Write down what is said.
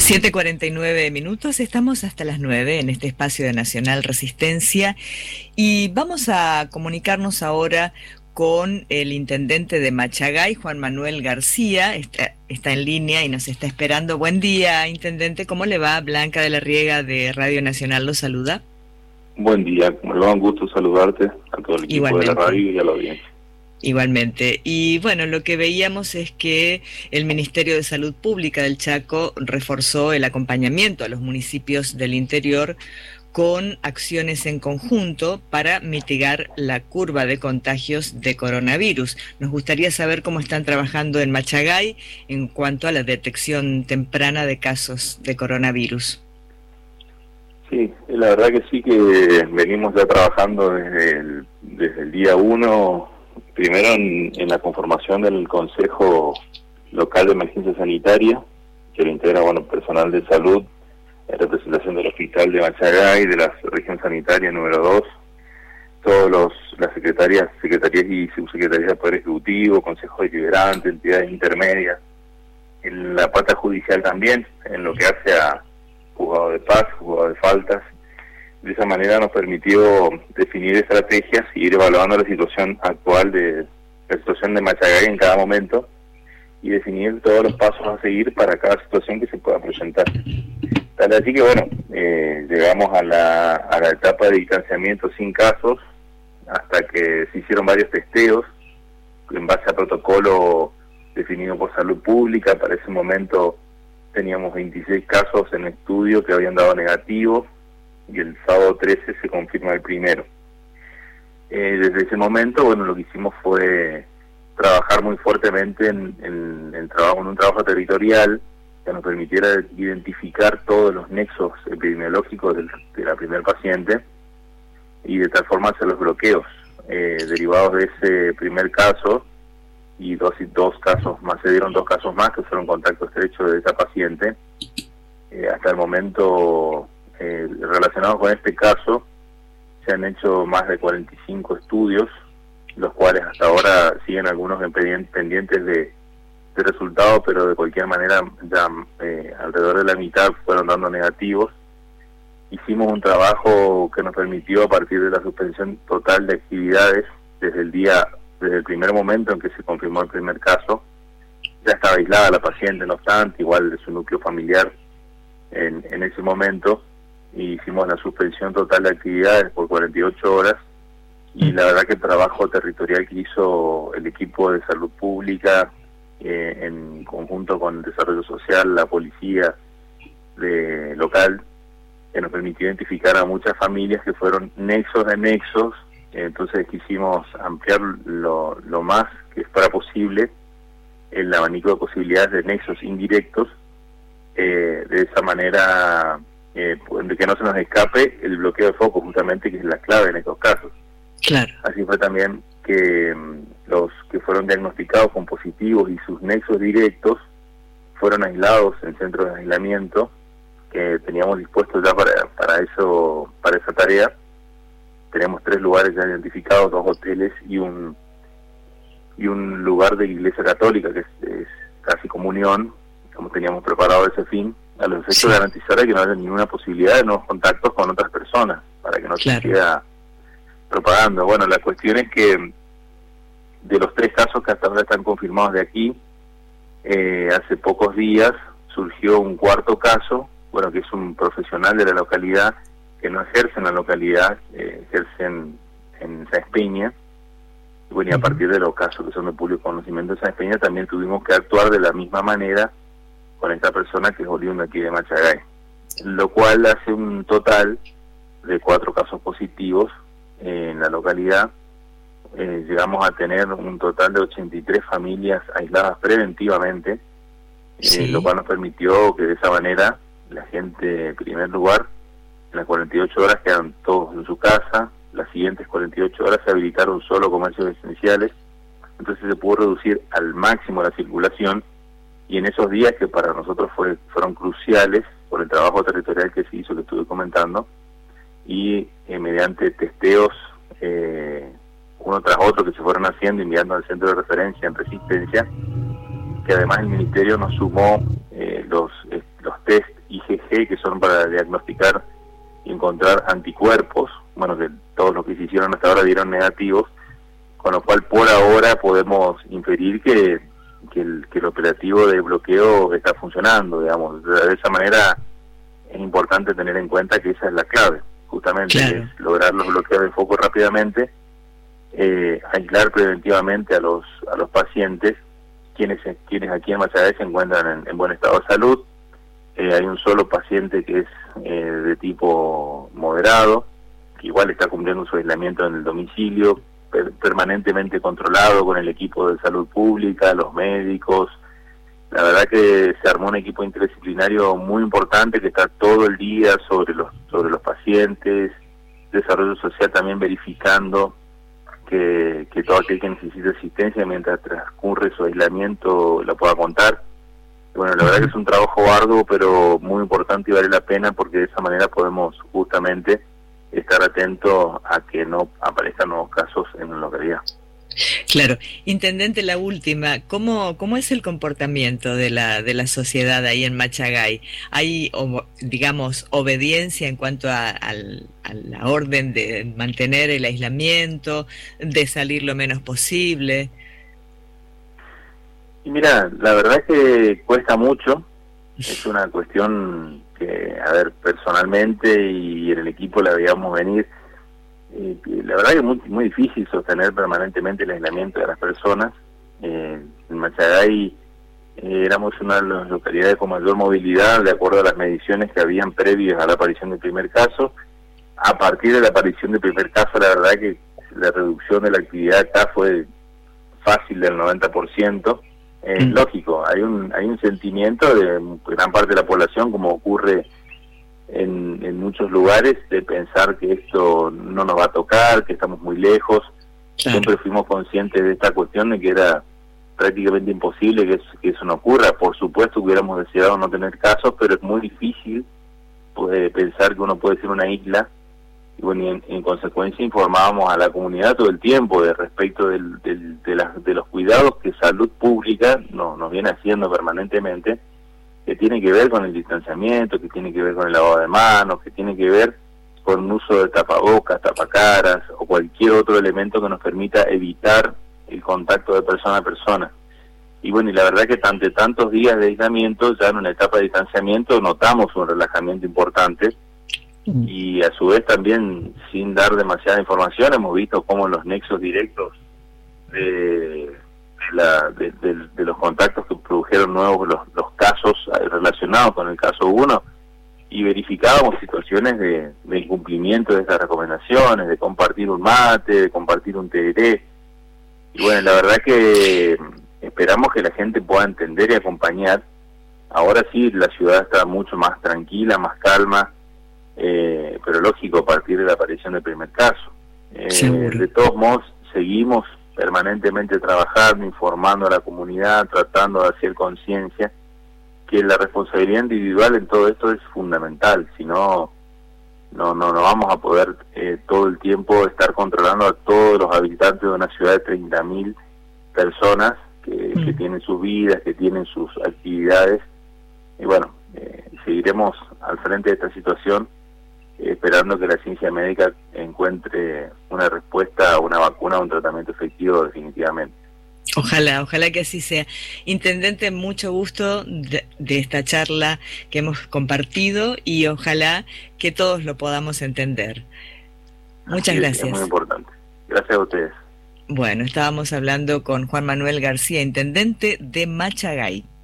7:49, estamos hasta las 9 en este espacio de Nacional Resistencia y vamos a comunicarnos ahora con el intendente de Machagay, Juan Manuel García. Está en línea y nos está esperando. Buen día, intendente, ¿cómo le va? Blanca de la Riega de Radio Nacional lo saluda. Buen día, me va un gusto saludarte a todo el equipo Igualmente. de la radio y a la audiencia. Igualmente. Y bueno, lo que veíamos es que el Ministerio de Salud Pública del Chaco reforzó el acompañamiento a los municipios del interior con acciones en conjunto para mitigar la curva de contagios de coronavirus. Nos gustaría saber cómo están trabajando en Machagay en cuanto a la detección temprana de casos de coronavirus. Sí, la verdad que sí, que venimos ya trabajando desde el día 1, primero en la conformación del Consejo Local de Emergencia Sanitaria, que lo integra personal de salud, en representación del Hospital de Machagay, de la Región Sanitaria número 2, las secretarías y subsecretarías de Poder Ejecutivo, Consejo Deliberante, entidades intermedias, en la pata judicial también, en lo que hace a juzgado de paz, juzgado de faltas. De esa manera nos permitió definir estrategias y ir evaluando la situación actual de Machagay en cada momento y definir todos los pasos a seguir para cada situación que se pueda presentar. Tal así que llegamos a la etapa de distanciamiento sin casos, hasta que se hicieron varios testeos en base a protocolo definido por Salud Pública. Para ese momento teníamos 26 casos en estudio que habían dado negativo y el sábado 13 se confirma el primero. Desde ese momento, lo que hicimos fue trabajar muy fuertemente en un trabajo territorial que nos permitiera identificar todos los nexos epidemiológicos de la primer paciente y de tal forma hacer los bloqueos derivados de ese primer caso. Y dos casos más, se dieron 2 casos más que fueron contacto estrecho de esa paciente. Hasta el momento, relacionados con este caso, se han hecho más de 45 estudios, los cuales hasta ahora siguen algunos pendientes de resultados, pero de cualquier manera ya alrededor de la mitad fueron dando negativos. Hicimos un trabajo que nos permitió, a partir de la suspensión total de actividades, desde el primer momento en que se confirmó el primer caso. Ya estaba aislada la paciente, no obstante, igual de su núcleo familiar en ese momento, y hicimos la suspensión total de actividades por 48 horas, y la verdad que el trabajo territorial que hizo el equipo de salud pública, en conjunto con el desarrollo social, la policía local, que nos permitió identificar a muchas familias que fueron nexos de nexos. Entonces quisimos ampliar lo más que fuera posible el abanico de posibilidades de nexos indirectos, de esa manera de que no se nos escape el bloqueo de foco, justamente, que es la clave en estos casos. Claro. Así fue también que los que fueron diagnosticados con positivos y sus nexos directos fueron aislados en centros de aislamiento que teníamos dispuestos ya para esa tarea. Tenemos 3 lugares ya identificados, 2 hoteles y un lugar de iglesia católica, que es casi comunión, como teníamos preparado ese fin, a los efectos de garantizar que no haya ninguna posibilidad de nuevos contactos con otras personas, para que no se siga propagando. La cuestión es que de los 3 casos que hasta ahora están confirmados de aquí, hace pocos días surgió un 4.º caso, que es un profesional de la localidad, que no ejerce en la localidad, ejerce en Sáenz Peña. Y a partir de los casos que son de público conocimiento de Sáenz Peña, también tuvimos que actuar de la misma manera con esta persona que es oriunda aquí de Machagay, lo cual hace un total de 4 casos positivos en la localidad. Llegamos a tener un total de 83 familias aisladas preventivamente, lo cual nos permitió que de esa manera la gente, en primer lugar, en las 48 horas quedan todos en su casa. Las siguientes 48 horas se habilitaron solo comercios esenciales, entonces se pudo reducir al máximo la circulación, y en esos días que para nosotros fueron cruciales por el trabajo territorial que se hizo, que estuve comentando, y mediante testeos uno tras otro que se fueron haciendo, enviando al centro de referencia en Resistencia, que además el Ministerio nos sumó los test ARG, que son para diagnosticar y encontrar anticuerpos, bueno, que todos los que se hicieron hasta ahora dieron negativos, con lo cual por ahora podemos inferir que el operativo de bloqueo está funcionando, digamos. De esa manera es importante tener en cuenta que esa es la clave, justamente, claro, es lograr los bloqueos de foco rápidamente, aislar preventivamente a los pacientes, quienes aquí en Machagay se encuentran en buen estado de salud. Hay un solo paciente que es de tipo moderado, que igual está cumpliendo su aislamiento en el domicilio, permanentemente controlado con el equipo de salud pública, los médicos. La verdad que se armó un equipo interdisciplinario muy importante que está todo el día sobre los pacientes, desarrollo social también verificando que todo aquel que necesite asistencia mientras transcurre su aislamiento la pueda contar. Bueno, la verdad que es un trabajo arduo, pero muy importante y vale la pena, porque de esa manera podemos justamente estar atentos a que no aparezcan nuevos casos en la localidad. Claro. Intendente, la última, ¿cómo es el comportamiento de la sociedad ahí en Machagay? ¿Hay, digamos, obediencia en cuanto a la orden de mantener el aislamiento, de salir lo menos posible? Y mira, la verdad es que cuesta mucho, es una cuestión que, a ver, personalmente y en el equipo la veíamos venir. La verdad que es muy difícil sostener permanentemente el aislamiento de las personas. En Machagay éramos una de las localidades con mayor movilidad, de acuerdo a las mediciones que habían previas a la aparición del primer caso. A partir de la aparición del primer caso, la verdad que la reducción de la actividad acá fue fácil del 90%. Lógico, hay un sentimiento de gran parte de la población, como ocurre en muchos lugares, de pensar que esto no nos va a tocar, que estamos muy lejos. Claro. Siempre fuimos conscientes de esta cuestión, de que era prácticamente imposible que eso no ocurra. Por supuesto que hubiéramos deseado no tener casos, pero es muy difícil pensar que uno puede ser una isla. Y bueno, en consecuencia informábamos a la comunidad todo el tiempo de respecto de los cuidados que Salud Pública nos viene haciendo permanentemente, que tiene que ver con el distanciamiento, que tiene que ver con el lavado de manos, que tiene que ver con el uso de tapabocas, tapacaras o cualquier otro elemento que nos permita evitar el contacto de persona a persona. Y bueno, y la verdad que ante tantos días de aislamiento, ya en una etapa de distanciamiento notamos un relajamiento importante. Y a su vez también, sin dar demasiada información, hemos visto cómo los nexos directos de los contactos que produjeron nuevos los casos relacionados con el caso 1, y verificábamos situaciones de incumplimiento de estas recomendaciones, de compartir un mate, de compartir un tereré. Y bueno, la verdad que esperamos que la gente pueda entender y acompañar. Ahora sí, la ciudad está mucho más tranquila, más calma, pero lógico, a partir de la aparición del primer caso. De todos modos, seguimos permanentemente trabajando, informando a la comunidad, tratando de hacer conciencia que la responsabilidad individual en todo esto es fundamental. Si no vamos a poder todo el tiempo estar controlando a todos los habitantes de una ciudad de 30.000 personas que tienen sus vidas, que tienen sus actividades. Y bueno, seguiremos al frente de esta situación, esperando que la ciencia médica encuentre una respuesta, una vacuna o un tratamiento efectivo definitivamente. Ojalá que así sea. Intendente, mucho gusto de esta charla que hemos compartido, y ojalá que todos lo podamos entender. Muchas gracias. Es muy importante. Gracias a ustedes. Bueno, estábamos hablando con Juan Manuel García, intendente de Machagay.